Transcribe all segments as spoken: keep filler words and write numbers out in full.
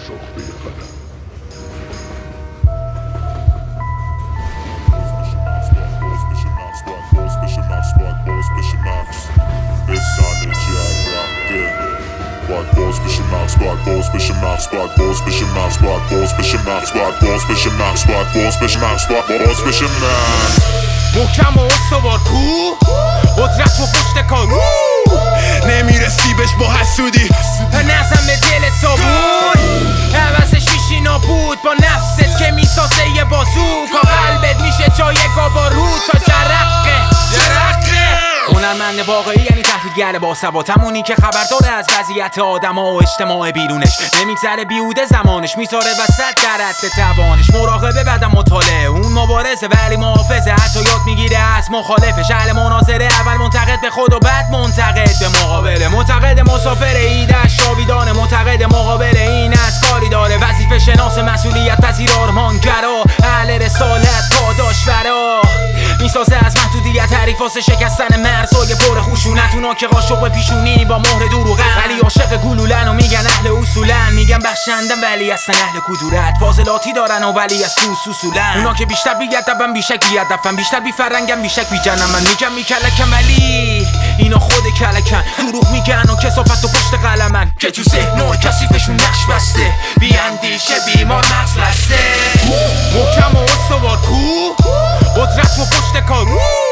ساخته قلم. باید باز بشه مغز، باید باز بشه مغز، باید باز بشه مغز، باید باز بشه مغز، باید باز بشه مغز، باید باز بشه مغز، باید باز بشه مغز. محکم و استوار کو قدرت و پشت کار نمیرسی بهش با حسودی نزن به دلت صابون عوضش میشی نابود با نفست که میسازه یه بازوک قلبت میشه جای گابارود تا جرقه جرقه هنرمند واقعی یعنی تحلیلگر باسواد، همونی که خبر داره از وضعیت آدما و اجتماع بیرونش، نمیگذره بیهوده زمانش، میذاره وسط در حد توانش. مراقبه بعدم مطالعه، اون مبارزه ولی محافظه، حتی یاد میگیره از مخالفش. اهل مناظره، اول منتقد به خود و بعد منتقد به مقابله. معتقد مسافر ایدش جاویدانه، معتقد مقابل این از کاری داره. وظیفه شناس، مسئولیت پذیر، آرمانگرا، اهل رسالت، پاداش فرا، میسازه از محدودیت حریف واسه شکستن مرزای پر خشونت. اونا که قاشق به پیشونی با مهر دروغن، ولی عاشق گلولن و میگن اهل اصولن. میگن بخشندن ولی اصلا اهل کدورت، فاضلاتی دارن و ولی از تو اصولن. اونا که بیشتر بیادبن بیشک بیادبن، بیشتر بیفرنگن بیشک بیجنن. من میگم میکلکن ولی اینا خود کلکن، دروغ میگن و کثافت و پشت قلمن که تو ذهن و کثیفشون نقش بسته. بی اندیشه بیمار مغز بسته، محکم و استوار کو قدرت و پشت کار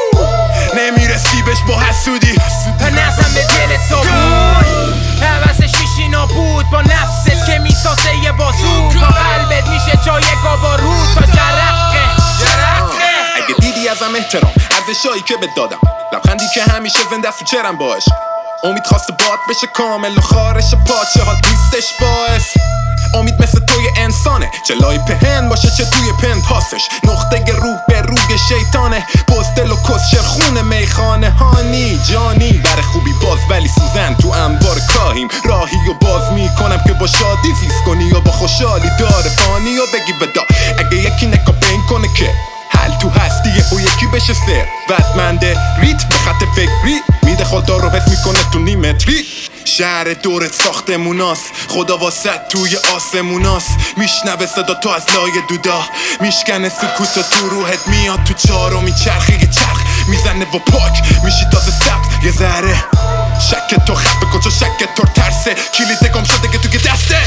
نمیرسی بهش با حسودی نزن به دلت صابون عوضش میشی نابود با نفست که میسازه یه بازوک قلبت میشه جای گابارود تا جرقه جرقه. اگه دیدی ازم احترام، ارزشایی که بهت دادم، لبخندی که همیشه زنده است تو چرم باش، امید خواسته باد بشه کامل و خارش پاچه ها دوستش باعث. امید مثل توی انسانه، چه لای پهن باشه چه توی پن پاسش. نقطه روح به روی شیطانه، بزدل و کسشر خونه میخانه. هانی جانی بر خوبی باز ولی سوزن تو انبار کاهیم. راهی و باز میکنم که با شادی زیست کنی و با خوشحالی داره فانی و بگی بدا. اگه یکی نکا بین کنه که حل تو هستیه و یکی بشه سر بدمنده ریت به خط فکری میده خدا رو حس میکنه تو نیمتری. شهر دورت ساختموناست، خدا واسط توی آسموناست. میشنوه صدا تو از لای دودا، میشکنه سکوت و تو روحت میاد تو چارو میچرخی یه چرخ میزنه و پاک میشی تازه سبز یه ذره. شک تو خفه کجا شک تو ترسه، کلید گم شده که توی دسته.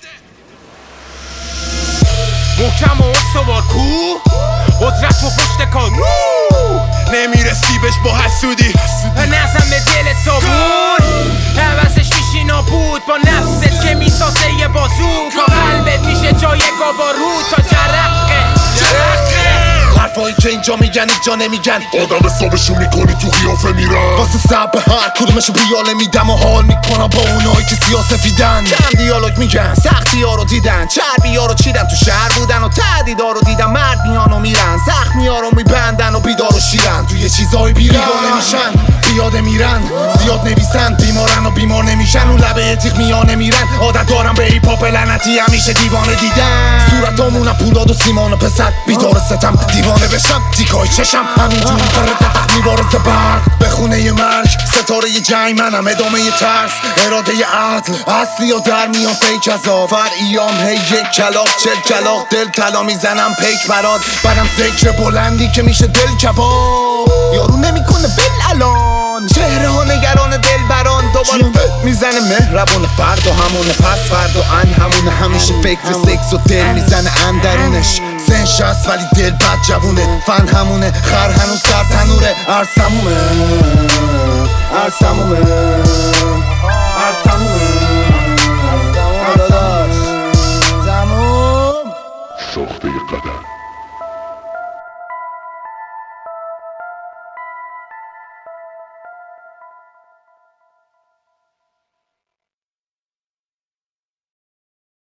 محکم و استوار کو قدرت و پشت کار نمیرسی بهش با حسودی نزن به دلت صابون عوضش میشی نابود با نفست که میسازه یه بازوک قلبت میشه جای گابارود تا جرقه جرقه. حرفایی که اینجا میگن اینجا نمیگن، آدم حسابشون میکنی تو قیافه میرن. واسه سب به هر کدومشو بیاله میدم و حال میکنم با اونایی که سیاسفیدن. کم دیالوگ میگن، سختی ها رو دیدن، چربی ها رو چیدن، تو شهر بودن و تهدیدا رو دیدن. مرد میان و میرن، زخمی ها رو میبندن و بیدار و شیرن. توی چیزای بیگانه میشن، بیاده میرن، زیاد نویسن، بیمارن و بیمار نمیشن. اون لبه تیغ میانه میرن، عادت دارم به ایپ هاپ لعنتی همیشه دیوانه دیدن. صورتامونم پولاد و سیمان و پسر، بیدار ستم دیوانه بشم تیکای چشم. همینجوری پره دقیق میبارز برق به خونه ی مرگ. ستاره ی جنگ منم، ادامه ی ترس، اراده ی عدل اصلی و در میان فیک از آب. فرعیام هی یک کلاق چل کلاق، دل طلا میزنم پیک براد. برم ذکر بلندی که میشه دل کباب، یارو نمیکنه بل الان. چهره ها نگران دل بران، دوباره میزنه مهربون. فرد و همونه پس فرد و ان همونه، همیشه فکر سکس و دل میزنه اندرونش. سن شست ولی دل بد جوونه، فن همونه، خر هنوز در تنوره. ارسمومه ارسمومه